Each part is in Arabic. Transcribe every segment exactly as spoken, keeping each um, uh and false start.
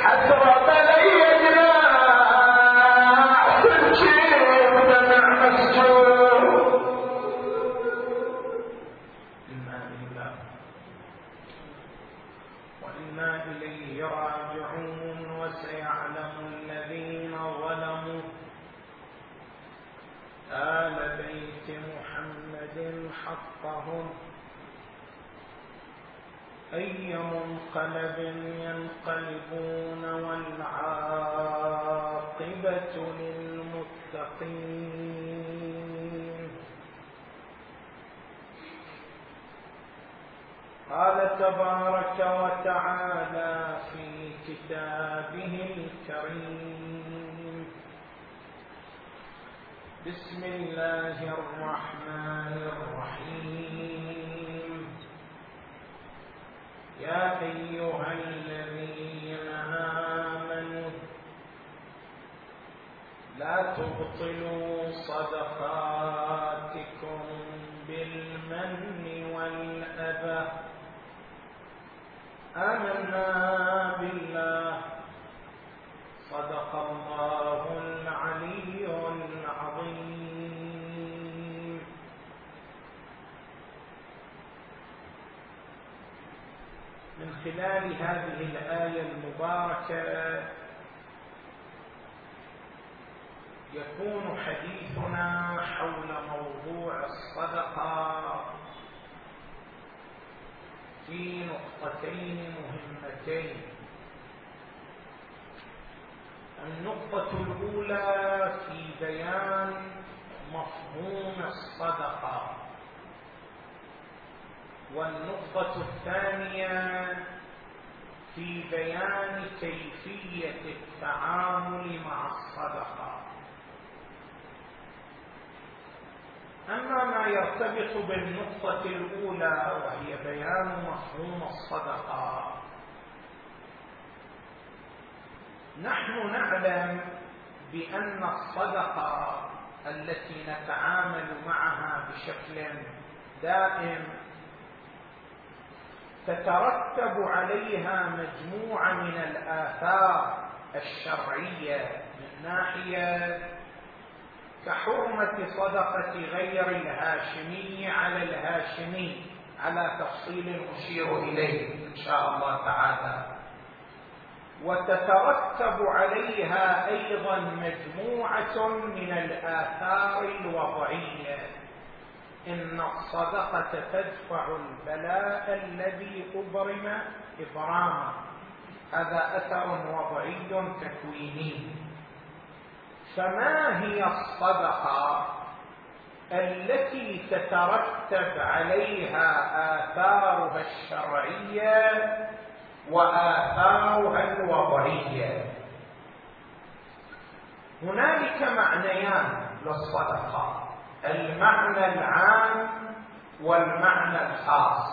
حسرة لي جناح تبكي ودمع مسجون. إنا لله وإنا إليه راجعون. وسيعلم الذين ظلموا آل بيت محمد حقهم أي منقلب ينقلبون والعاقبة للمتقين. قال تبارك وتعالى في كتابه الكريم: بسم الله الرحمن الرحيم. يا أيها الذين آمنوا لا تبطلوا صدقاتكم بالمن والأذى. آمنا بالله صدق الله العلي العظيم. من خلال هذه الآية المباركة يكون حديثنا حول موضوع الصدقة في نقطتين مهمتين. النقطة الأولى في بيان مفهوم الصدقة، والنقطة الثانية في بيان كيفية التعامل مع الصدقة. أما ما يرتبط بالنقطة الأولى وهي بيان مفهوم الصدقة، نحن نعلم بأن الصدقة التي نتعامل معها بشكل دائم تترتب عليها مجموعة من الآثار الشرعية، من ناحية كحرمة صدقة غير الهاشمي على الهاشمي، على تفصيل أشير إليه إن شاء الله تعالى. وتترتب عليها أيضا مجموعة من الآثار الوضعية. إن الصدقة تدفع البلاء الذي أبرم إبرامه، هذا أثر وضعي تكويني. فما هي الصدقة التي تترتب عليها آثارها الشرعية وآثارها الوضعية؟ هنالك معنيان للصدقة: المعنى العام والمعنى الخاص.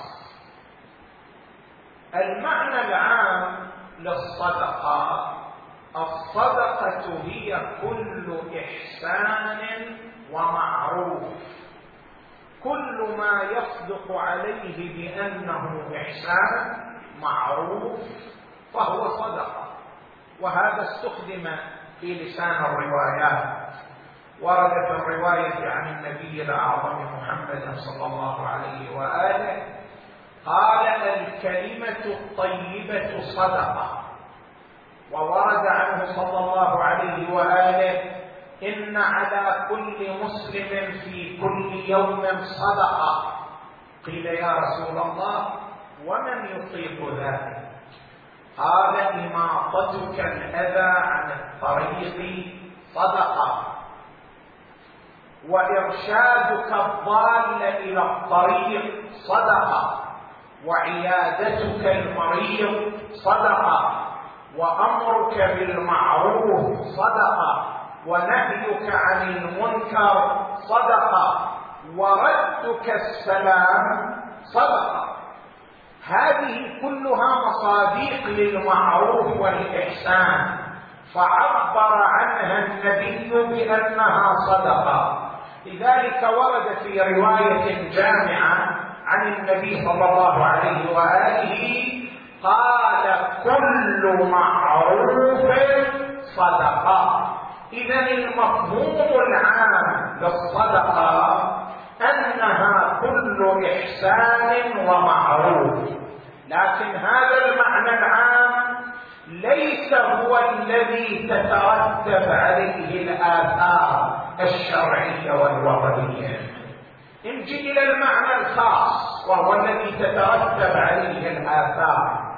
المعنى العام للصدقة: الصدقة هي كل إحسان ومعروف، كل ما يصدق عليه بأنه إحسان معروف فهو صدقة. وهذا استخدم في لسان الروايات. ورد في الرواية عن النبي الأعظم محمد صلى الله عليه وآله قال: الكلمة الطيبة صدقة. وورد عنه صلى الله عليه وآله: إن على كل مسلم في كل يوم صدقة. قيل: يا رسول الله ومن يطيق ذلك؟ قال: إماطتك الأذى عن الطريق صدقة، وإرشادك الضال إلى الطريق صدقة، وعيادتك المريض صدقة، وأمرك بالمعروف صدقة، ونهيك عن المنكر صدقة، وردك السلام صدقة. هذه كلها مصادق للمعروف والإحسان، فعبر عنها النبي بأنها صدقة. لذلك ورد في رواية جامعة عن النبي صلى الله عليه وآله: قال كل معروف صدقة. إذا المفهوم العام للصدقة أنها كل إحسان ومعروف، لكن هذا المعنى العام ليس هو الذي تترتب عليه الآثار الشرعية والوضعية. نجي إلى المعنى الخاص وهو الذي تترتب عليه الآثار.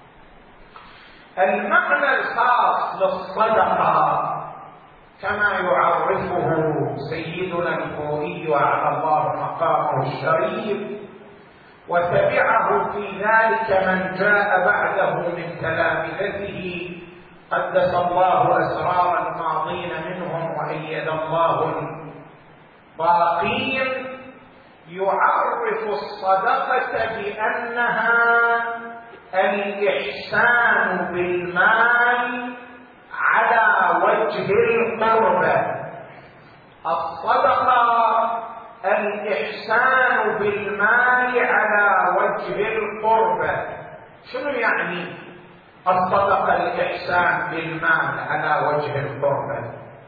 المعنى الخاص للصدقة كما يعرفه سيدنا الخوئي وعلى الله مقامه الشريف، وتبعه في ذلك من جاء بعده من تلامذته قدس الله أسرار الماضين منهم وأيد الله الباقين، يعرف الصدقة بأنها الإحسان بالمال على وجه القربة. الصدقة الإحسان بالمال على وجه القربة. شنو يعني الصدقة الإحسان بالمال على وجه القربة؟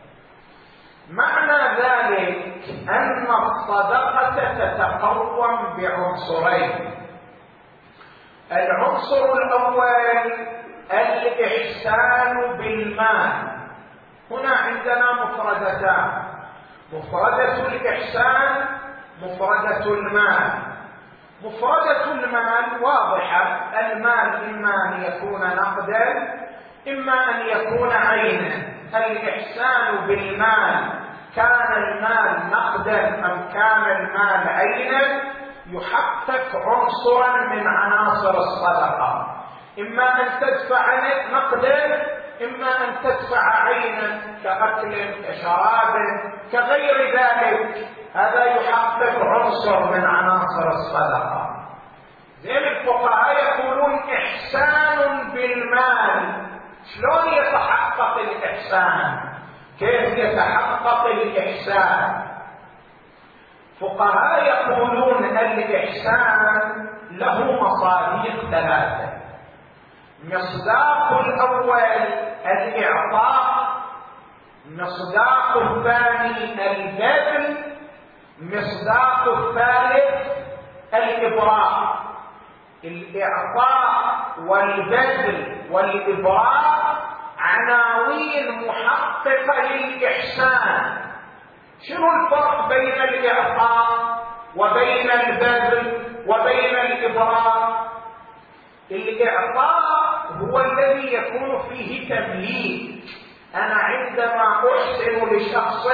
معنى ذلك أن الصدقة تتقوم بعنصرين. العنصر الأول الإحسان بالمال. هنا عندنا مفردتان: مفردة الإحسان، مفردة المال. مفردة المال واضحة، المال إما أن يكون نقدا إما أن يكون عينا. الإحسان بالمال كان المال نقدا أم كان المال عينا يحقق عنصرا من عناصر الصدقة، إما أن تدفع نقدا إما أن تدفع عينا كأكل كشراب كغير ذلك. هذا يحقق عنصر من عناصر الصدقة. زين الفقهاء يقولون إحسان بالمال. شلون يتحقق الإحسان؟ كيف يتحقق الإحسان؟ فقهاء يقولون الإحسان له مصادر ثلاثة. مصداق الأول الإعطاء، مصداق الثاني البذل، مصداق الثالث الإبراء. الإعطاء والبذل والإبراء عناوين محققة للإحسان. شنو الفرق بين الإعطاء وبين البذل وبين الإبراء؟ الإعطاء هو الذي يكون فيه تمليك. أنا عندما أحسن لشخص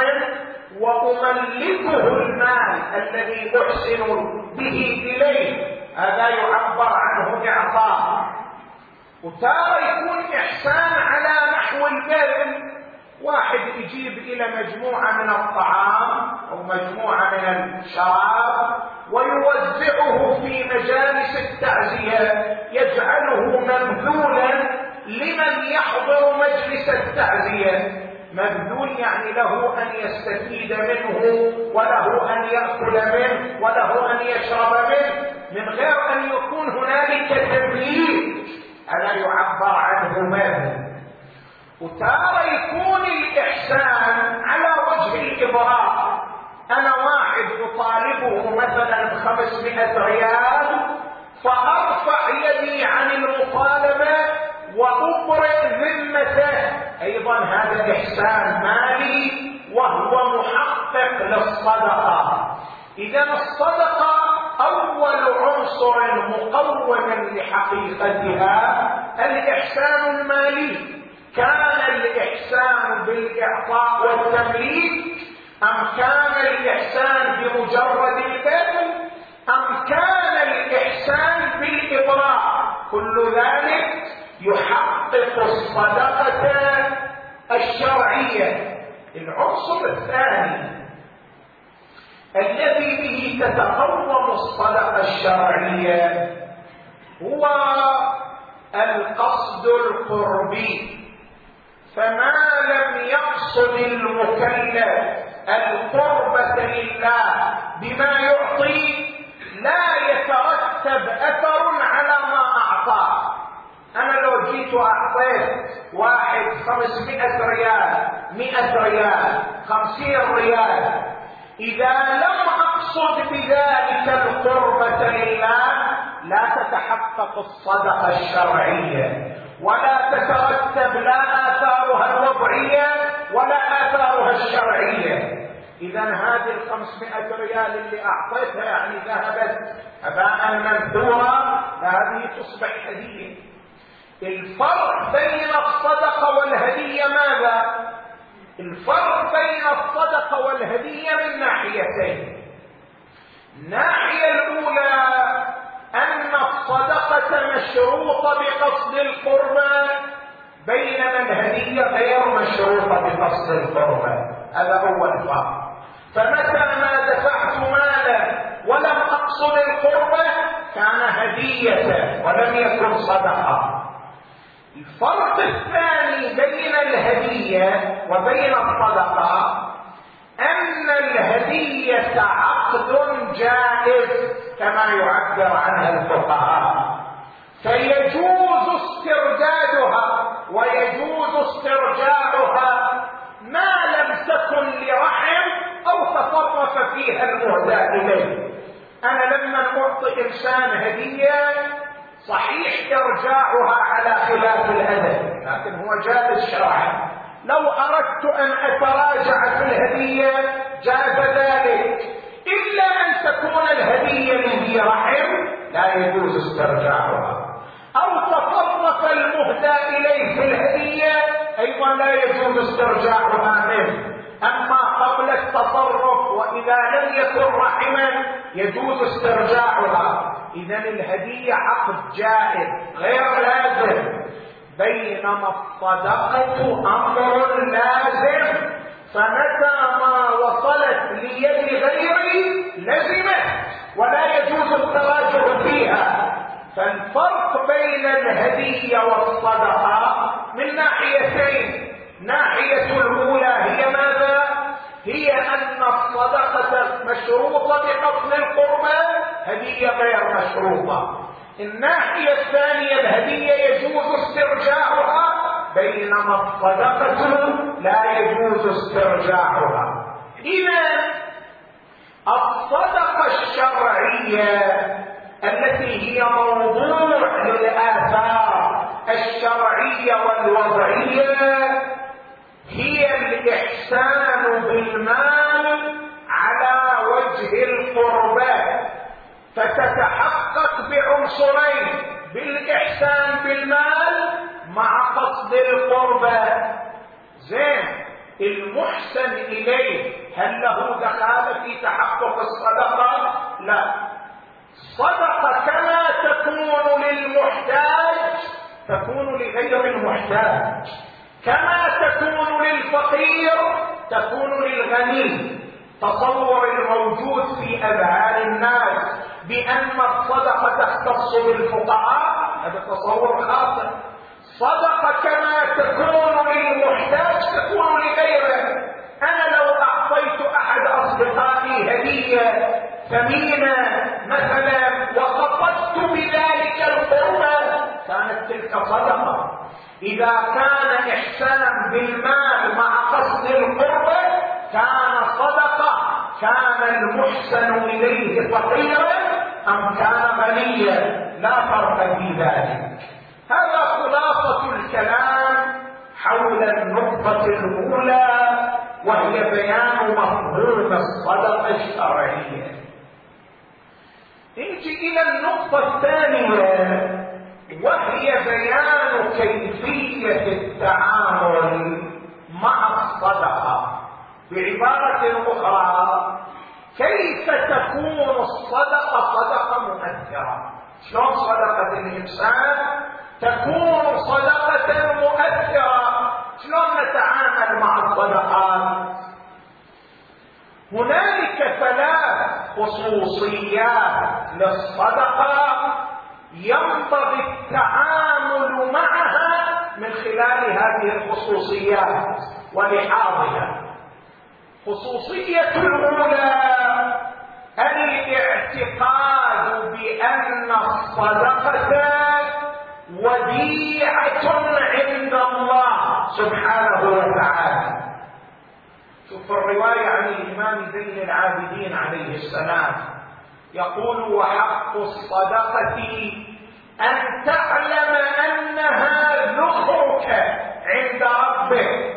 وأملكه المال الذي أحسن به إليه، هذا يعبر عنه إعطاء. وتارة يكون إحسان على نحو البذل. واحد يجيب إلى مجموعة من الطعام أو مجموعة من الشراب ويوزعه في مجالس التعزية، يجعله مبذولا لمن يحضر مجلس التعزية. مبذول يعني له أن يستفيد منه وله أن يأكل منه وله أن يشرب منه من غير أن يكون هنالك تمليك. هذا يعبر عنه مبذل. وتارة يكون الإحسان على وجه الإبراء. أنا واحد أطالبه مثلا بخمسمائة ريال فأرفع يدي عن المطالبة وأبرئ ذمته، أيضا هذا إحسان مالي وهو محقق للصدقة. إذا الصدقة أول عنصر مقوم لحقيقتها الإحسان المالي. كان الإحسان بالإعطاء والتمليك أم كان الإحسان بمجرد البذل أم كان الإحسان بالإبراء، كل ذلك يحقق الصدقة الشرعية. العنصر الثاني الذي به تتقوم الصدقة الشرعية هو القصد القربي. فما لم يقصد المكلف القربة لله بما يعطي لا يترتب أثر على ما أعطاه. أنا لو جيت وأعطيت واحد خمسمائة ريال، مئة ريال، خمسين ريال، إذا لم أقصد بذلك القربة لله لا تتحقق الصدقة الشرعية، ولا تترتب لا آثارها الوضعية ولا آثارها الشرعية. إذا هذه الخمسمائة ريال اللي أعطيتها يعني ذهبت هباء منثورا، هذه تصبح هدية. الفرق بين الصدقة والهدية ماذا؟ الفرق بين الصدقة والهدية من ناحيتين. الناحية الأولى أن الصدقة مشروطة بقصد القربة، بينما الهدية غير مشروطة بقصد القربة. هذا أول فرق. فمتى ما دفعت مالا ولم أقصد القربة كان هدية ولم يكن صدقة. الفرق الثاني بين الهدية وبين الصدقة أن الهدية عقد جائز كما يعبر عنها الفقهاء، فيجوز استردادها ويجوز استرجاعها ما لم تكن لرحم أو تصرف فيها المهدى إليه. أنا لما أعطي إنسان هدية صحيح إرجاعها على خلاف الأدب، لكن هو جائز شرعا. لو أردت أن أتراجع في الهدية جاز ذلك، إلا أن تكون الهدية لذي رحم لا يجوز استرجاعها، أو تصرف المهدى إليه في الهدية أيضا لا يجوز استرجاعها منه. أما قبل التصرف وإذا لم يكن رحما يجوز استرجاعها. إذن الهدية عقد جائز غير لازم، بينما الصدقة أمر لازم، فمتى ما وصلت ليد غيري لزمت ولا يجوز التراجع فيها. فالفرق بين الهدية والصدقة من ناحيتين. ناحية الأولى هي ماذا؟ هي أن الصدقة مشروطة بقصد القربة، هدية غير مشروطة. الناحية الثانية الهدية يجوز استرجاعها، بينما الصدقة لا يجوز استرجاعها. إذا الصدقة الشرعية التي هي موضوع للآثار الشرعية والوضعية هي الإحسان بالمال على وجه القربة، فتتحقق بعنصرين: بالإحسان بالمال مع قصد القربة. زين، المحسن إليه هل له دخل في تحقق الصدقة؟ لا. الصدقة كما تكون للمحتاج تكون لغير المحتاج، كما تكون للفقير تكون للغني. تصور الموجود في أذهان الناس بأن الصدقة تختص بالفقراء هذا تصور خاطئ. صدقة كما تكون للمحتاج تكون لغيره. أنا لو أعطيت أحد أصدقائي هدية ثمينة مثلا وقصدت بذلك القربة كانت تلك صدقة. إذا كان إحسانا بالمال مع قصد القربة كان صدقة. كان المحسن إليه فقيرا أم كان غنيا لا فرق في ذلك. هذا خلاصة الكلام حول النقطة الأولى، وهي بيان مفهوم الصدقة الشرعية. نجي إلى النقطة الثانية، وهي بيان كيفية التعامل مع الصدقة. بعبارة أخرى، كيف تكون الصدقة صدقة مؤثرة؟ شلون صدقة الإنسان تكون صدقة مؤثرة؟ شلون نتعامل مع الصدقات؟ هنالك ثلاث خصوصيات للصدقة ينبغي التعامل معها من خلال هذه الخصوصيات ولحاظها. خصوصية الأولى الاعتقاد بأن الصدقة وديعة عند الله سبحانه وتعالى. شوف الرواية عن الإمام زين العابدين عليه السلام يقول: وحق الصدقة أن تعلم أنها ذخرك عند ربك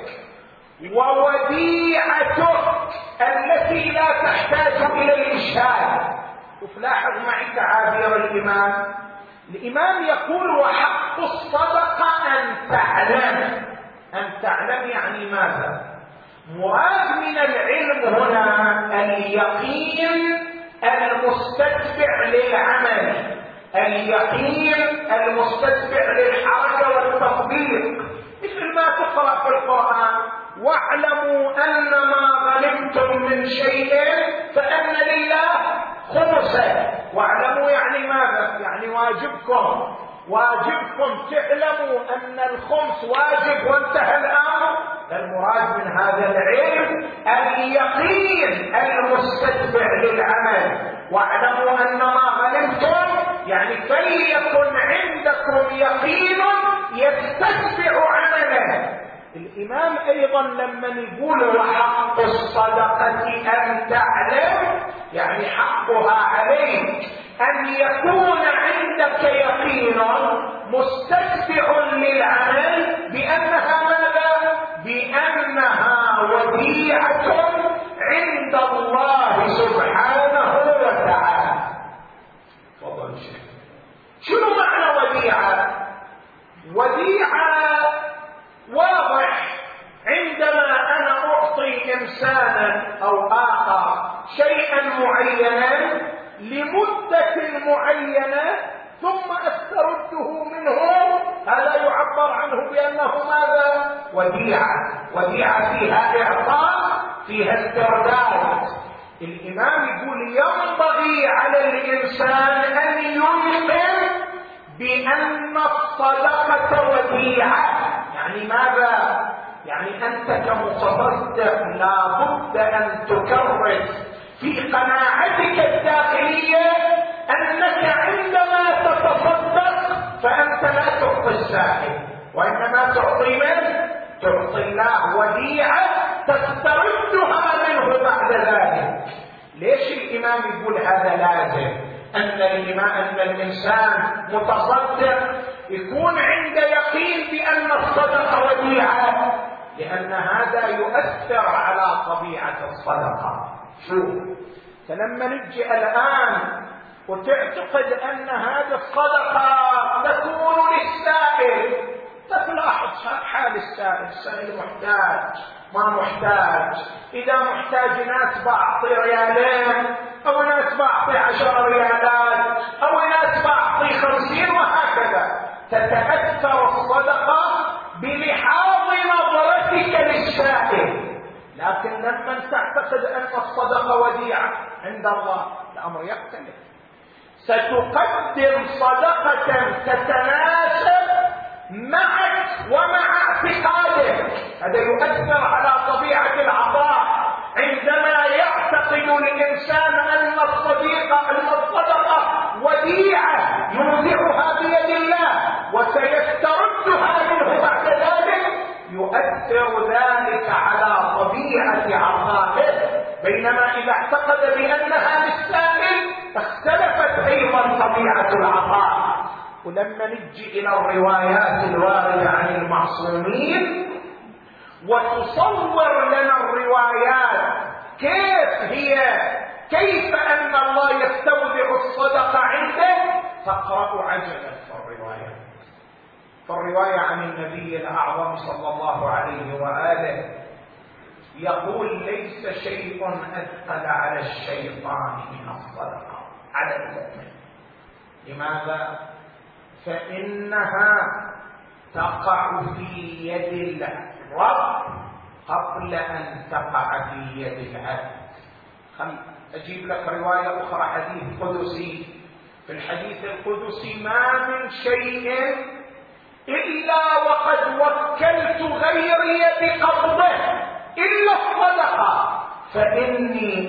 ووديعتك التي لا تحتاج إلى الإشهاد. ولاحظ معي تعابير الإمام. الإمام يقول: وحق الصدقة أن تعلم. أن تعلم يعني ماذا؟ مراد من العلم هنا اليقين المستتبع للعمل، اليقين المستتبع للحركة والتطبيق. مثل ما تقرأ في القرآن: واعلموا أن ما غنمتم من شيء فأن لله خمسه. واعلموا يعني ماذا؟ يعني واجبكم، واجبكم تعلموا أن الخمس واجب وانتهى الأمر. المراد من هذا العلم اليقين المستتبع للعمل. واعلموا أن ما غنمتم يعني فليكن عندكم يقين يستتبع عمله. الإمام أيضا لما يقول وحق الصدقة أن تعلم يعني حقها عليك أن يكون عندك يقين مستتبع للعمل بأنها ماذا؟ بأنها وديعة عند الله سبحانه وتعالى. تفضل شيخ. شنو معنى وديعة؟ وديعة واضح. عندما أنا أعطي إنسانا أو آخر شيئا معينا لمدة معينة ثم أسترده منه، هذا يعبر عنه بأنه ماذا؟ وديعة. وديعة فيها إعطاء فيها استرداد. الإمام يقول: ينبغي على الإنسان أن يلقن بأن الصدقة وديعة. يعني ماذا؟ يعني أنت كمتصدق لا بد أن تكرس في قناعتك الداخلية أنك عندما تتصدق فأنت لا تعطي السائل وإنما تعطي من؟ تعطي الله وديعة تستردها منه بعد ذلك. ليش الإمام يقول هذا لازم؟ أن الإمام أن الإنسان متصدق يكون عنده يقين بأن الصدقة وديعة، لأن هذا يؤثر على طبيعة الصدقة. شوف، فلما نجي الآن وتعتقد أن هذه الصدقة تكون للسائل، تلاحظ حال السائل. السائل محتاج ما محتاج، إذا محتاج ناس بعطي ريالين أو ناس بعطي عشر ريالات أو ناس بعطي خمسين وهكذا. تتأثر الصدقة بلحاظ نظرتك للسائل. لكن لما تعتقد أن الصدقة وديعة عند الله الأمر يختلف. ستقدم صدقة تتناسب معك ومع اعتقادك. هذا يؤثر على طبيعة العطاء. عندما يعتقد الإنسان أن الصديقة أن الصدقة وديعة يودعها بيد الله وسيستردها منه بعد ذلك، يؤثر ذلك على طبيعة عطائه. بينما إذا اعتقد بأنها للسائل اختلفت أيضا طبيعة العطاء. ولما نجي إلى الروايات الواردة عن المعصومين وتصور لنا الروايات كيف هي، كيف أن الله يستودع الصدقة عنده، تقرأ عجبا في الروايات. في الرواية عن النبي الأعظم صلى الله عليه وآله يقول: ليس شيء أثقل على الشيطان من الصدقة على المؤمن. لماذا؟ فإنها تقع في يد الرب قبل أن تقع في يد العبد. خل أجيب لك رواية أخرى، حديث قدسي. في الحديث القدسي: ما من شيء إلا وقد وكلت غيري بقبضه إلا الصدقة فإني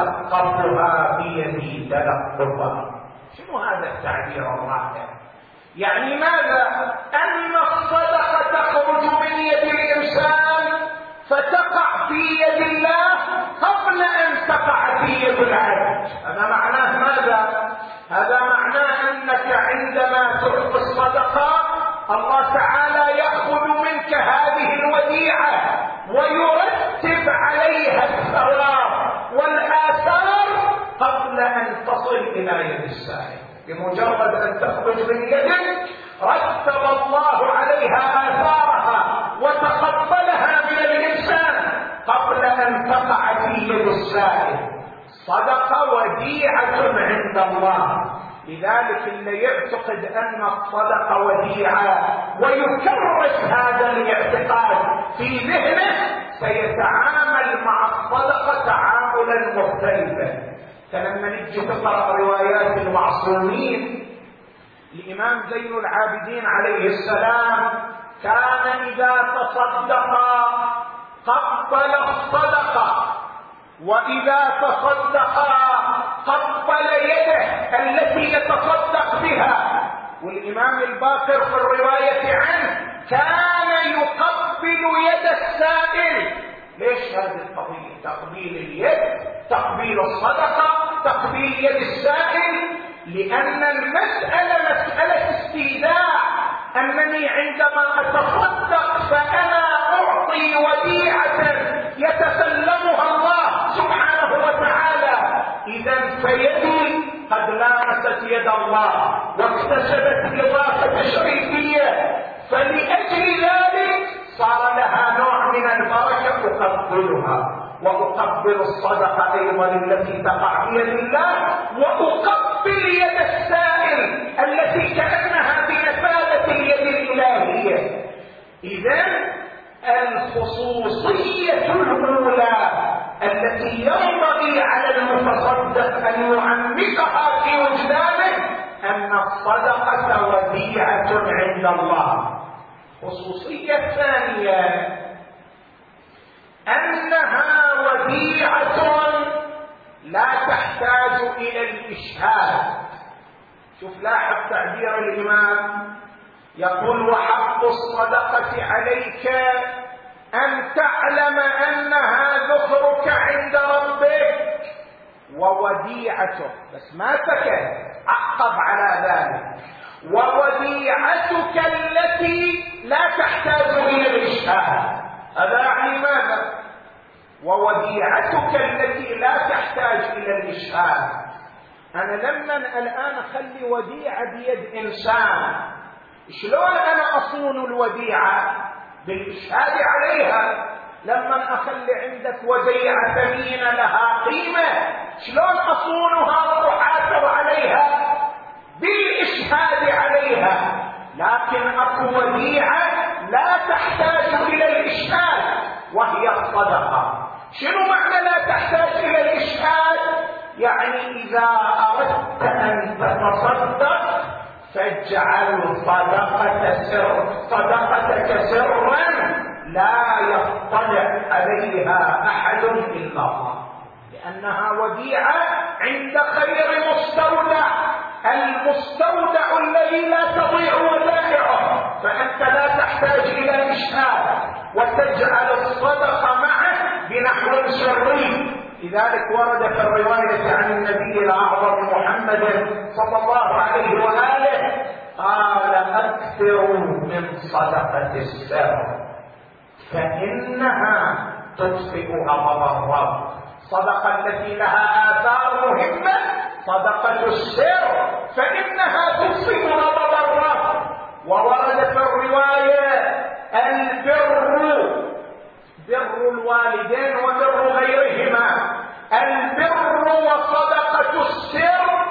أتلقفها بيدي تلقفا. شنو هذا التعبير الرائع؟ يعني ماذا؟ أن الصدقة تخرج من يد الإنسان فتقع في يد الله قبل أن تقع في يد العبد. هذا معناه ماذا؟ هذا معناه أنك عندما تعطي الصدقة الله تعالى يأخذ منك هذه الوديعة ويرتب عليها الثواب والآثار قبل أن تصل إلى يد السائل. بمجرد أن تخرج من يدك رتب الله عليها آثارها وتقبلها من الإنسان قبل أن تقع في يد السائل. صدقة وديعة عند الله. لذلك اللي يعتقد أن الصدقة وديعة ويكرس هذا الاعتقاد في ذهنه سيتعامل مع الصدقة تعاملا مختلفا. فلما نجي تقرأ روايات المعصومين، الإمام زين العابدين عليه السلام كان إذا تصدق قبل الصدقة، وإذا تصدق قبل يده التي يتصدق بها. والإمام الباقر في الرواية عنه كان يقبل يد السائل. ليش هذه القضية؟ تقبيل اليد، تقبيل الصدقة، تقبيل يد السائل، لأن المسألة مسألة استيداع. أنني عندما أتصدق فأنا أعطي وديعة يتسلمها الله سبحانه وتعالى. إذا فيدي قد لامست يد الله واكتسبت إضافة شريفية، فلأجل ذلك صار لها نوع من البركة أقبلها، وأقبل الصدقة أيضا التي تقع بيد الله، وأقبل يد السائل التي كأنها بمثابة اليد الإلهية. إذن الخصوصية الأولى التي ينبغي على المتصدق أن يعمقها في وجدانه أن الصدقة وديعة عند الله. الخصوصية الثانية أنها وديعة لا تحتاج إلى الإشهاد. شوف لاحظ تعبير الإمام، يقول وحق الصدقة عليك أن تعلم أنها ذخرك عند ربك ووديعتك، بس ما سكت، عقب على ذلك، ووديعتك التي لا تحتاج إلى الإشهاد. هذا يعني ماذا؟ ووديعتك التي لا تحتاج إلى الإشهاد. أنا لما الآن أخلي وديعة بيد إنسان، شلون أنا أصون الوديعة؟ بالإشهاد عليها. لما أخلي عندك وديعة ثمينة لها قيمة، شلون أصونها وأحاسب عليها؟ بالإشهاد عليها. لكن أكو وديعة لا تحتاج إلى الإشهاد وهي الصدقة. شنو معنى لا تحتاج إلى الإشهاد؟ يعني إذا أردت أن تتصدق فاجعل صدقة سر صدقتك سرا لا يطلع عليها أحد إلا الله، لأنها وديعة عند خير مستودع، المستودع الذي لا تضيع ودائعه، فأنت لا تحتاج إلى الإشهاد وتجعل الصدقة معه بنحو سري. لذلك ورد في الرواية عن النبي الأعظم محمد صلى الله عليه وآله قال أكثروا من صدقة السر فإنها تطفئ غضب الرب. الصدقة التي لها آثار مهمة صدقة السر فإنها تطفئ غضب الرب. وورد في الرواية البر، بر الوالدين وبر غيرهما، البر وصدقة السر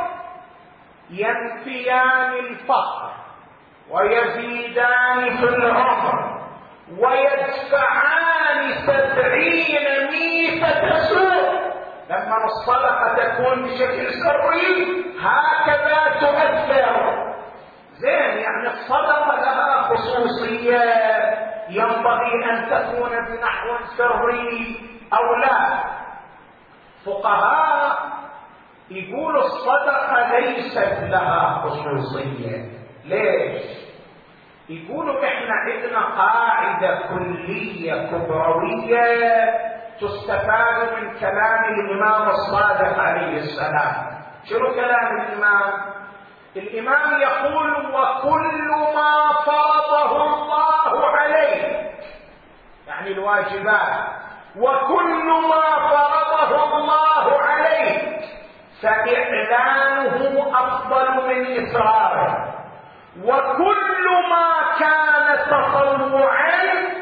ينفيان الفقر ويزيدان في العمر ويدفعان سبعين ميتة سوء. لما الصدقة تكون بشكل سري هكذا تؤثر. زين، يعني الصدقة لها خصوصية ينبغي أن تكون بنحو سري أو لا. فقهاء يقول الصدقة ليست لها خصوصية، ليش؟ يقولوا احنا عندنا قاعدة كلية كبروية تستفاد من كلام الإمام الصادق عليه السلام. شنو كلام الإمام؟ الإمام يقول: وكل ما فرضه الله عليه، يعني الواجبات، وكل ما فرضه الله عليه فإعلانه أفضل من إصراره، وكل ما كان تطوعا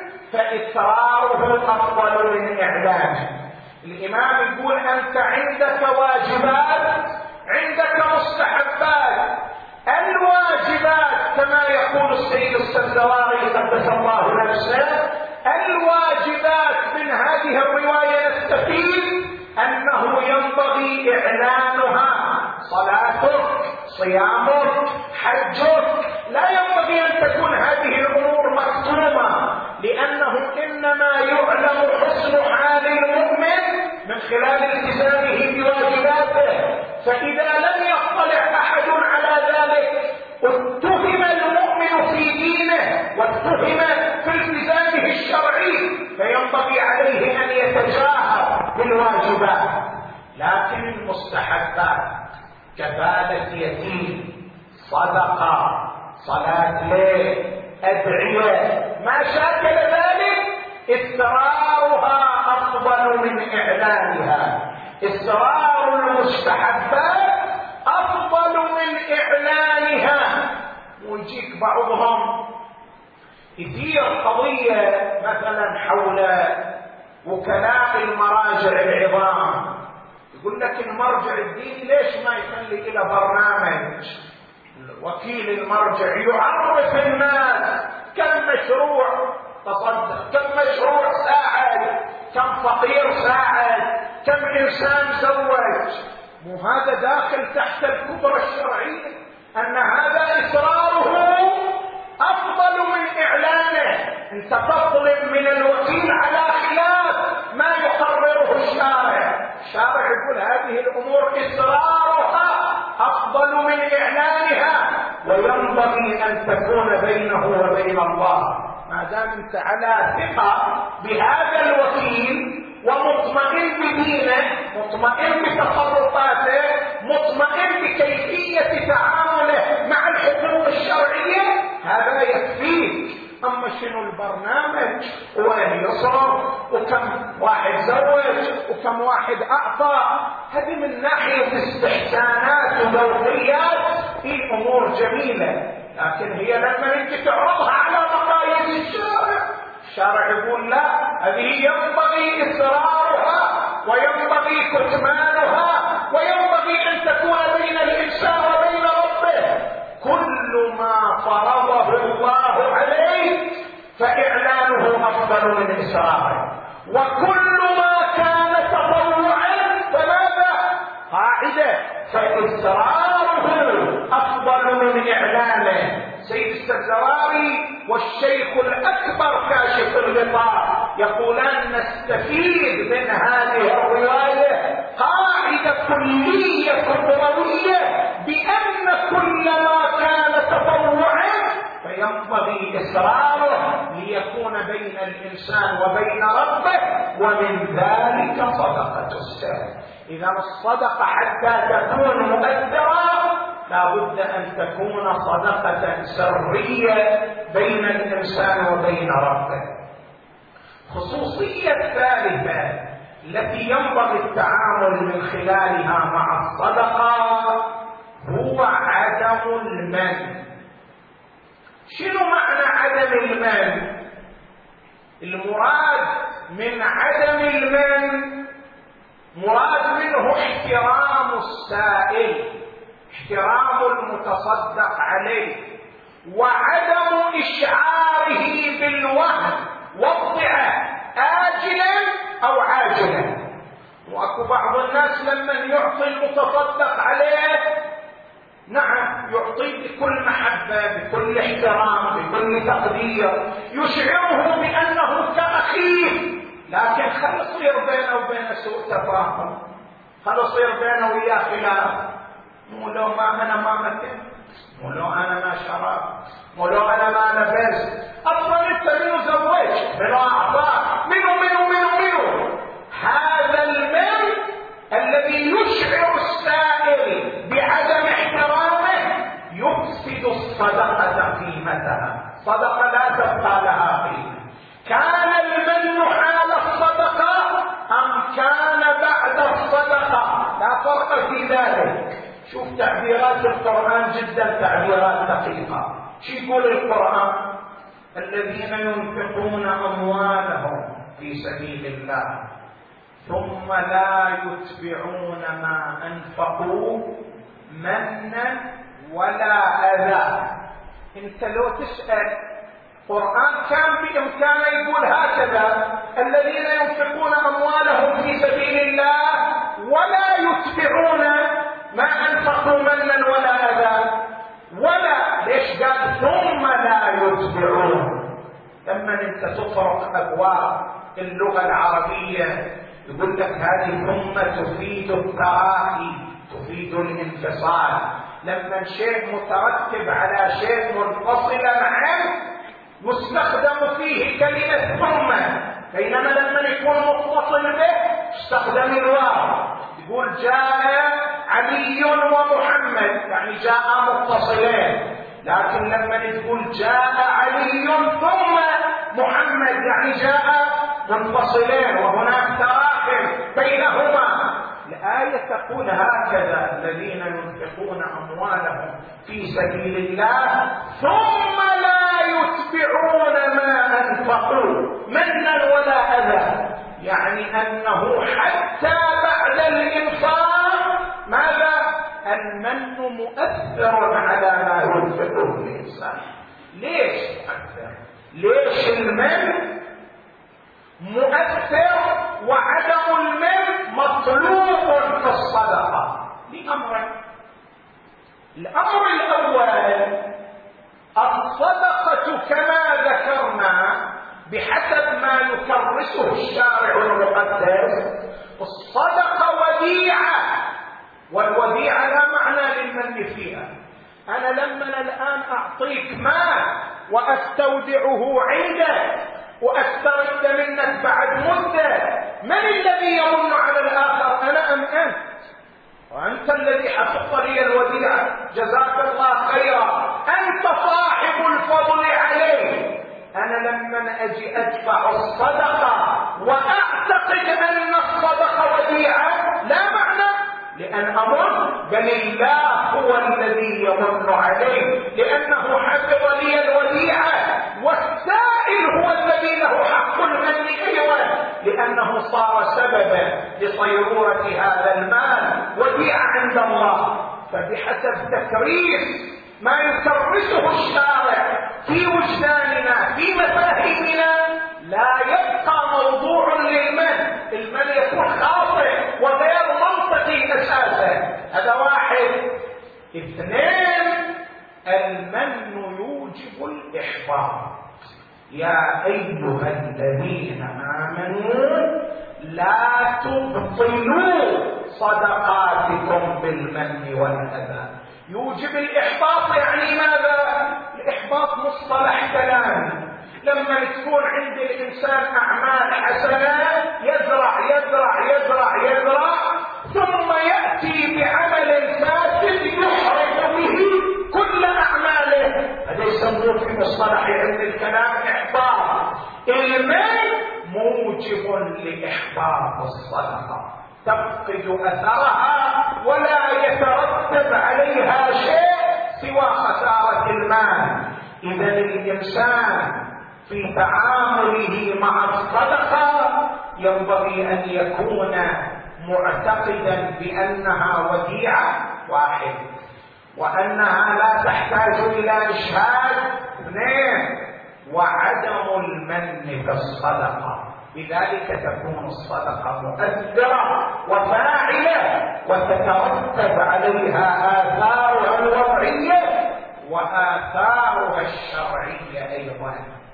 فإصراره أفضل من إعلانه. الإمام يقول: أنت عندك واجبات، عندك مستحبات. الواجبات كما يقول السيد السنزواري قدس الله نفسه، الواجبات من هذه الرواية نستفيد أنه ينبغي إعلانها. صلاتك، صيامك، حجك، لا ينبغي أن تكون هذه الأمور مكتومة، لأنه إنما يعلم حسن حال المؤمن من خلال التزامه بواجباته. فإذا لم يطلع أحد على ذلك اتهم المؤمن في دينه واتهم في التزامه الشرعي، فينبغي عليه أن يتجاهر بالواجبات. لكن المستحبات كفالة يتيم، صدقة، صلاة ليل، أدعية، ما شاكل ذلك، إسرارها أفضل من إعلانها. إسرار المستحبات أفضل من إعلانها. ويجيك بعضهم يدير قضية مثلا حول وكلاء المراجع العظام، يقول لك المرجع الديني ليش ما يخلي إلى برنامج وكيل المرجع يعرف الناس كم مشروع تصدق، كم مشروع ساعد، كم فقير ساعد، كم إنسان زوج. مو هذا داخل تحت الكبرى الشرعية أن هذا إصراره أفضل من إعلانه. أنت تطلب من الوكيل على خلاف ما يقرره الشارع. الشارع يقول هذه الأمور إصرارها أفضل من إعلانها، وينبغي أن تكون بينه وبين الله. ما دام أنت على ثقة بهذا الوكيل ومطمئن بدينه، مطمئن بتصرفاته، مطمئن بكيفية تعامله مع الحقوق الشرعية، هذا يكفيك. أما شنو البرنامج وين يصرف وكم واحد زوج وكم واحد أعطى، هذه من ناحية استحسانات وذوقيات في أمور جميلة، لكن هي لما انت تعرضها على مقاييس الشارع، الشارع يقول لا، هذه ينبغي إصرارها وينبغي كتمانها، وينبغي أن تكون بين الإنسان وبين ربه. كل ما فرضه الله عليه فإعلانه أفضل من إصراره، وكل ما كان تطوعا فماذا؟ قاعدة، فإصراره أفضل من إعلانه. سيد السنزواري والشيخ الأكبر كاشف الغطاء يقولان نستفيد من هذه الرواية قاعدة كلية كبروية بأن كل ما كان تطوعا فينبغي إصراره ليكون بين الإنسان وبين ربه، ومن ذلك صدقة السر. إذا الصدقة حتى تكون مؤثرة لا بد أن تكون صدقة سرية بين الإنسان وبين ربه. خصوصية ثالثة التي ينبغي التعامل من خلالها مع الصدقة هو عدم المن. شنو معنى عدم المن؟ المراد من عدم المن مراد منه احترام السائل، احترام المتصدق عليه، وعدم إشعاره بالوهن والضعة آجلا أو عاجلا. وأكو بعض الناس لما يعطي المتصدق عليه نعم يعطيه بكل محبة، بكل احترام، بكل تقدير، يشعره بأنه كأخيه، لكن خل يصير بينه وبين سوء تفاهم، خل يصير بينه وياه خلاف. مو لو ما أنا ما مكن ولو انا ما شربت، ولو انا ما لبست، اصلا انت منو زوجت، منو اعطاك، منو منو منو منو. هذا المن الذي يشعر السائل بعدم احترامه يفسد الصدقة قيمتها. صدقة لا تبقى لها قيمة. كان المن حال الصدقة أم كان بعد الصدقة؟ لا فرق في ذلك. شوف تعبيرات القرآن جدا تعبيرات دقيقة. شو يقول القرآن؟ الذين ينفقون أموالهم في سبيل الله ثم لا يتبعون ما أنفقوا منا ولا أذى. انت لو تسأل القرآن كان بإمكانه يقول هكذا: الذين ينفقون أموالهم في سبيل الله ولا يتبعون ما أنفقوا منا ولا أذى. ولا ليش قال ثم لا يتبعون؟ لما انت تطرق أبواب اللغة العربية يقول لك هذه ثم تفيد التراخي، تفيد الانفصال. لما شيء مترتب على شيء منفصلا عنه يستخدم فيه كلمة ثم، بينما لما يكون متصل به استخدم الواو. يقول جاء علي ومحمد يعني جاء متصلين، لكن لما تقول جاء علي ثم محمد يعني جاء منفصلين وهناك تراخي بينهما. الآية تقول هكذا: الذين ينفقون أموالهم في سبيل الله ثم لا يتبعون ما أنفقوا منا ولا أذى. يعني أنه حتى بعد الإنفاق ماذا؟ المن مؤثر على ما ينفقه الإنسان. ليش مؤثر؟ ليش المن مؤثر وعدم المن مطلوب في الصدقة؟ لأمرين. الأمر الأول: الصدقة كما ذكرنا بحسب ما يكرسه الشارع المقدس الصدقة وديعة، والوديعة لا معنى للمن فيها. أنا لما الآن أعطيك مال وأستودعه عندك وأسترد منك بعد مدة، من الذي يمن على الآخر؟ أنا أم أنت؟ وأنت الذي حفظت لي الوديعة، جزاك الله خيرا، أنت صاحب الفضل عليه. أنا لما أجي أدفع الصدقة وأعتقد أن الصدقة وديعة لا معنى لأن أمر، بل الله هو الذي يمن عليه لأنه حفظ لي الوديعة، والسائل هو الذي له حق المن أيضا لأنه صار سببا لصيرورة هذا المال وديعة عند الله. فبحسب تكريس ما يكرسه الشارع في وجداننا في مفاهيمنا لا يبقى موضوع للمن. المن يكون خاطئ وغير منطقي أساسا. هذا واحد. اثنين: المن يوجب الإحباط. يا أيها الذين آمنوا لا تبطلوا صدقاتكم بالمن والأذى. يوجب الإحباط يعني ماذا؟ الإحباط مصطلح كلامي. لما تكون عند الإنسان أعمال حسنة يزرع يزرع يزرع يزرع ثم يأتي بعمل فاسد يحرق به كل أعماله، هذا يسموه في مصطلح علم الكلام إحباط. المن موجب لإحباط الصدقة، تفقد أثرها ولا يترتب عليها شيء سوى خسارة المال. إذا الإنسان في تعامله مع الصدقة ينبغي أن يكون معتقدا بأنها وديعة واحد، وأنها لا تحتاج إلى إشهاد اثنين، وعدم المن في الصدقة. بذلك تكون الصدقة مؤثرة وفاعلة وتترتب عليها آثارها الوضعية وآثارها الشرعية أيضا.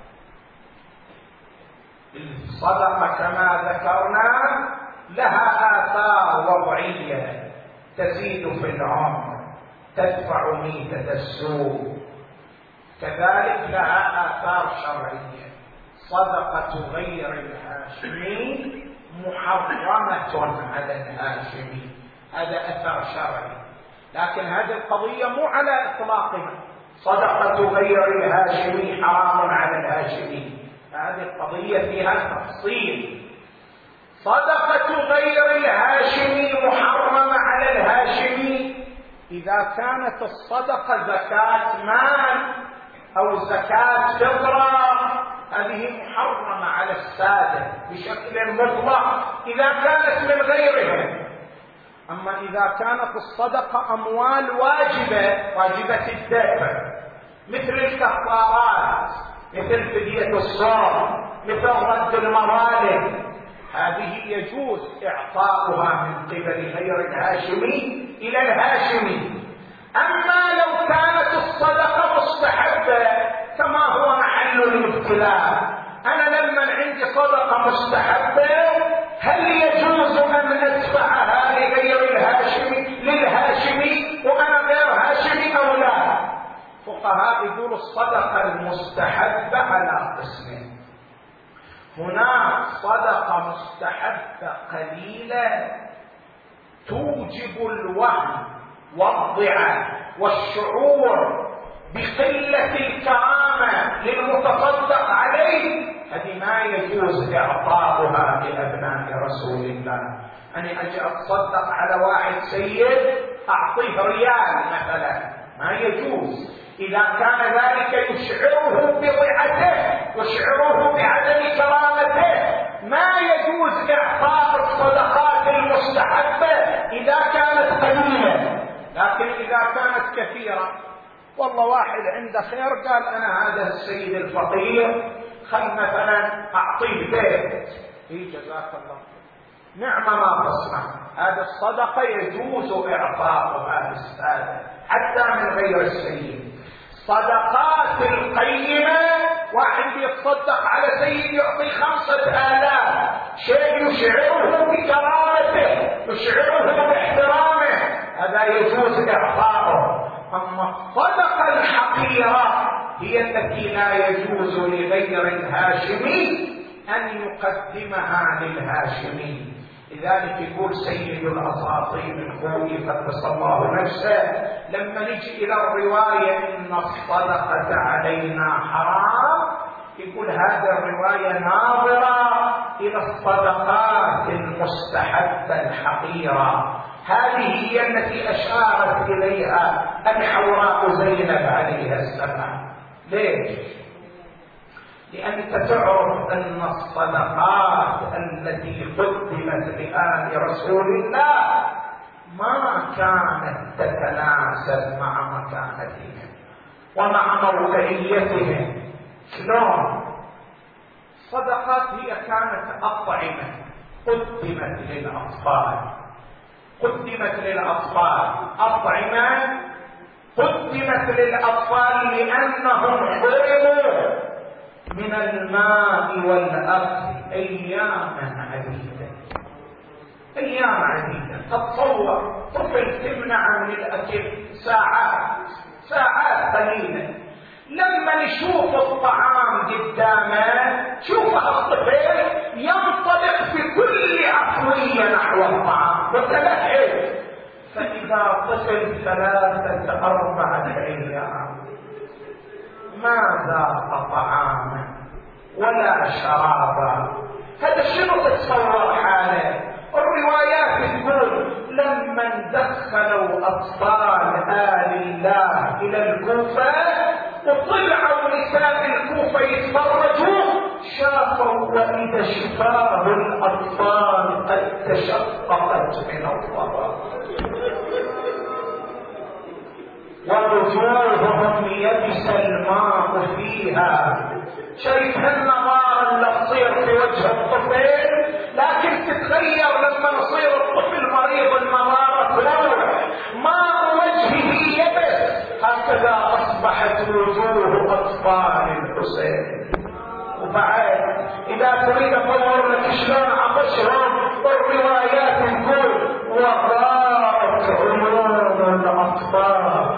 الصدقة كما ذكرنا لها آثار وضعية، تزيد في العمر، تدفع ميتة السوء. كذلك لها آثار شرعية. صدقة غير الهاشمي محرمة على الهاشمي، هذا أثر شرعي، لكن هذه القضية مو على إطلاقها. صدقة غير الهاشمي حرام على الهاشمي، هذه القضية فيها تفصيل. صدقة غير الهاشمي محرمة على الهاشمي إذا كانت الصدقة زكاة مال أو زكاة فطرة، هذه محرمة على السادة بشكل مطلق إذا كانت من غيرهم. أما إذا كانت الصدقة أموال واجبة واجبة الدفع، مثل الكفارات، مثل فدية الصوم، مثل رد المظالم، هذه يجوز إعطاؤها من قبل غير الهاشمي إلى الهاشمي. أما لو كانت الصدقة مستحبة كما هو محل الابتلاء، أنا لما عندي صدقة مستحبة هل يجوز أن أدفعها لغير الهاشمي للهاشمي وأنا غير هاشمي أو لا؟ فقهاء يقولوا الصدقة المستحبة على قسمين. هناك صدقة مستحبة قليلة توجب الوهم والضعف والشعور بقلة الكرامة للمتصدق عليه، هذه ما يجوز إعطاؤها لأبناء رسول الله. أنا أجي أتصدق على واحد سيد أعطيه ريال مثلا، ما يجوز. إذا كان ذلك يشعره بضعته يشعره بعدم كرامته، ما يجوز إعطاء الصدقات المستحبة إذا كانت قليلة. لكن إذا كانت كثيرة، والله واحد عنده خير قال أنا هذا السيد الفقير خل مثلا أعطيه بيت، إيه جزاك الله نعمة ما تصنع، هذا الصدقة يجوز إعطاؤها للسادة حتى من غير السيد. صدقات القيمة، واحد يتصدق على سيد يعطي خمسة آلاف، شيء يشعره بكرامته يشعره باحترامه، هذا يجوز إعطاؤه. أما الصدقة الحقيرة هي التي لا يجوز لغير الهاشمي أن يقدمها للهاشمي. لذلك يقول سيد الأساطين الخوي قدس الله نفسه لما نجي إلى الرواية إن الصدقة علينا حرام، يقول هذه الرواية ناظرة إلى الصدقات المستحبة الحقيرة، هذه هي التي أشارت إليها الحوراء زينب عليها السلام. ليش؟ لأنك تعرف أن الصدقات التي قدمت لآل رسول الله ما كانت تتناسب مع مكانتهم ومع موقعيتهم. شلون؟ الصدقات هي كانت أطعمة قدمت للأطفال، قدمت للأطفال أطعمة قدمت للأطفال لأنهم حرموا من الماء والأكل أياما عديدة أيام عديدة. تتصور طفل تمنع من الأكل ساعات ساعات قليلة، لما نشوف الطعام قدامه شوف الطفل ينطلق في كل عفوية نحو الطعام وتلهج. فإذا طفل ثلاثة أربعة أيام ما ذاق طعاما ولا شرابا، هذا شنو تتصور حاله؟ الروايات تقول لما دخلوا أطفال آل الله إلى الكوفة وطلعوا نساء الكوفة يتفرجوا شافوا وإذا شفاه الأطفال قد تشققت من الضرر ووجوههم يبس الماء فيها. شايف النظارة اللي تصير في وجه الطفل، لكن تتغير لما يصير الطفل مريض النظارة تروح ماء وجهه يبس. هكذا أصبحت وجوه أطفال الحسين. وبعد إذا تريد أصور لك شلون عطشهم الروايات تقول وضاءت عيون الأطفال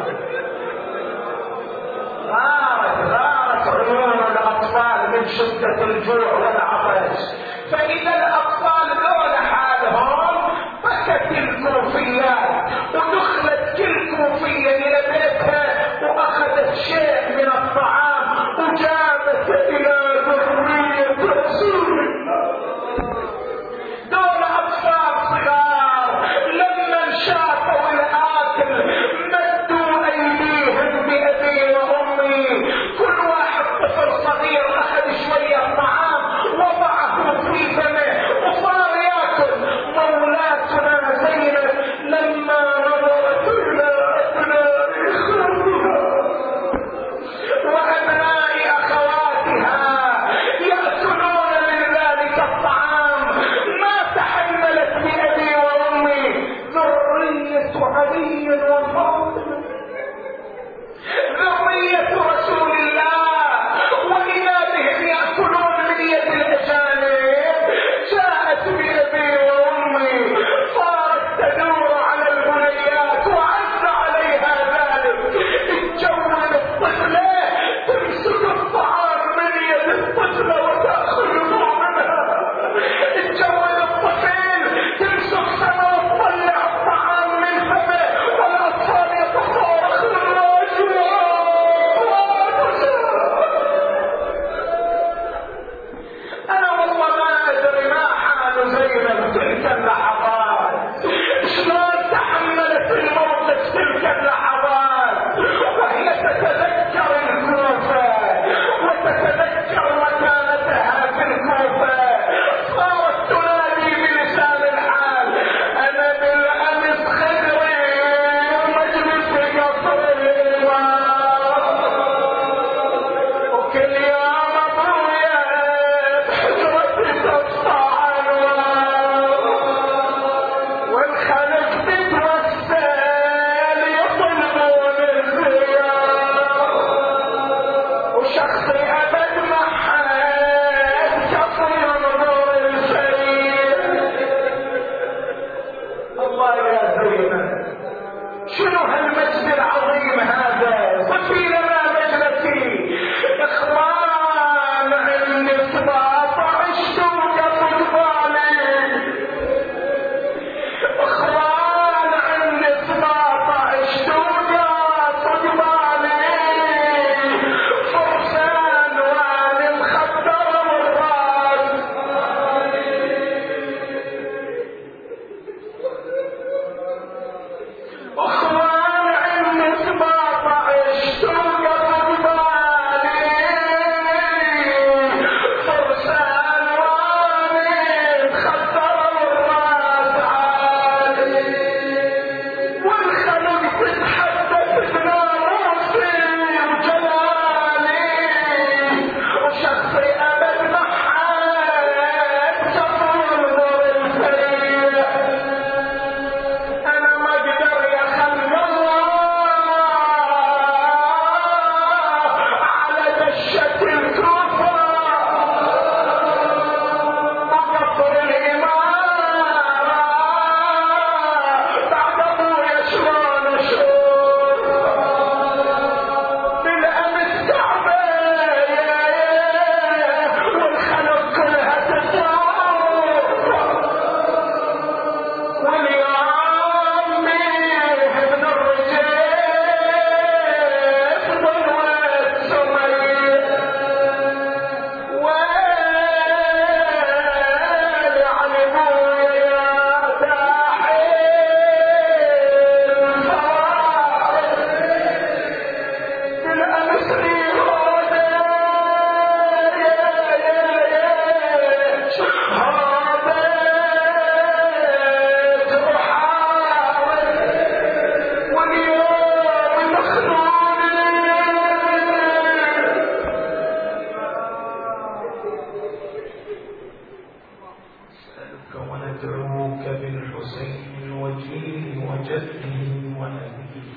ندعوك بالحسين الوجيه وجده ونبيه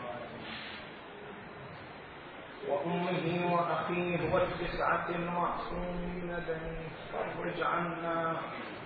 وأمه وأخيه والتسعة المعصومين بنيه، فرج عنا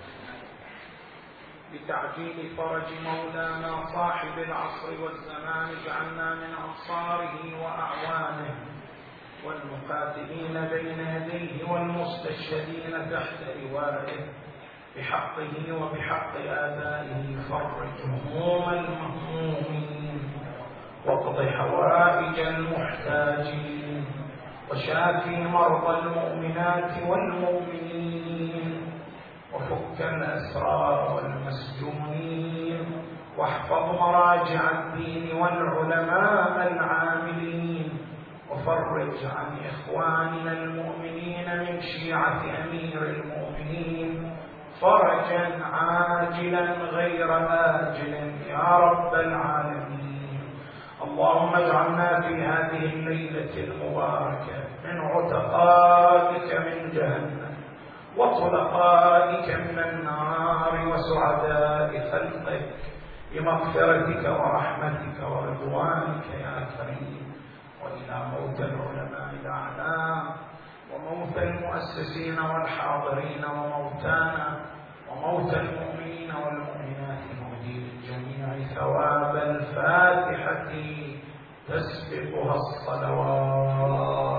بتعجيل فرج مولانا صاحب العصر والزمان، اجعلنا من أنصاره وأعوانه والمقاتلين بين يديه والمستشهدين تحت لوائه بحقه وبحق آبائه. فرج هموم المهمومين واقض حوائج المحتاجين وشافي مرضى المؤمنات والمؤمنين وفك الأسرار والمسجونين واحفظ مراجع الدين والعلماء العاملين وفرج عن إخواننا المؤمنين من شيعة أمير المؤمنين فرجا عاجلا غير آجل يا رب العالمين. اللهم اجعلنا في هذه الليلة المباركة من عتقائك من جهنم وطلقائك من النار وسعداء خلقك بمغفرتك ورحمتك ورضوانك يا كريم. وإلى موت العلماء الأعلام وموت المؤسسين والحاضرين وموتانا وموت المؤمنين والمؤمنات مهدي للجميع ثواب الفاتحة تسبقها الصلوات.